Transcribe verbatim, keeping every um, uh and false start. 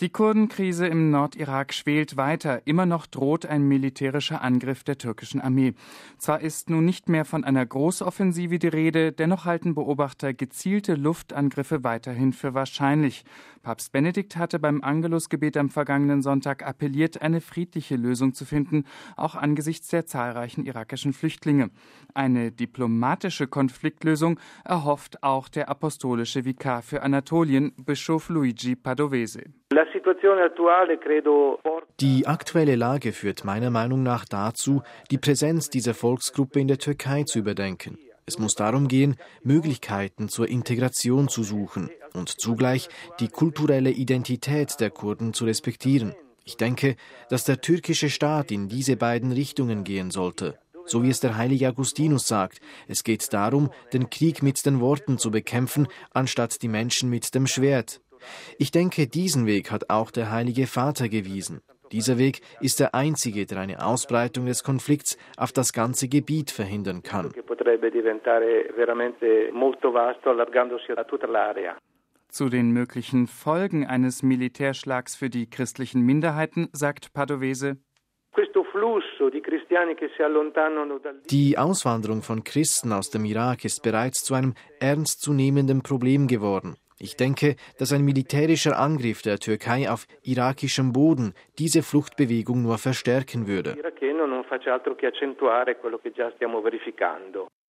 Die Kurdenkrise im Nordirak schwelt weiter. Immer noch droht ein militärischer Angriff der türkischen Armee. Zwar ist nun nicht mehr von einer Großoffensive die Rede, dennoch halten Beobachter gezielte Luftangriffe weiterhin für wahrscheinlich. Papst Benedikt hatte beim Angelusgebet am vergangenen Sonntag appelliert, eine friedliche Lösung zu finden, auch angesichts der zahlreichen irakischen Flüchtlinge. Eine diplomatische Konfliktlösung erhofft auch der apostolische Vikar für Anatolien, Bischof Luigi Padovese. Die aktuelle Lage führt meiner Meinung nach dazu, die Präsenz dieser Volksgruppe in der Türkei zu überdenken. Es muss darum gehen, Möglichkeiten zur Integration zu suchen und zugleich die kulturelle Identität der Kurden zu respektieren. Ich denke, dass der türkische Staat in diese beiden Richtungen gehen sollte. So wie es der heilige Augustinus sagt, es geht darum, den Krieg mit den Worten zu bekämpfen, anstatt die Menschen mit dem Schwert. Ich denke, diesen Weg hat auch der Heilige Vater gewiesen. Dieser Weg ist der einzige, der eine Ausbreitung des Konflikts auf das ganze Gebiet verhindern kann. Zu den möglichen Folgen eines Militärschlags für die christlichen Minderheiten sagt Padovese: Die Auswanderung von Christen aus dem Irak ist bereits zu einem ernstzunehmenden Problem geworden. Ich denke, dass ein militärischer Angriff der Türkei auf irakischem Boden diese Fluchtbewegung nur verstärken würde.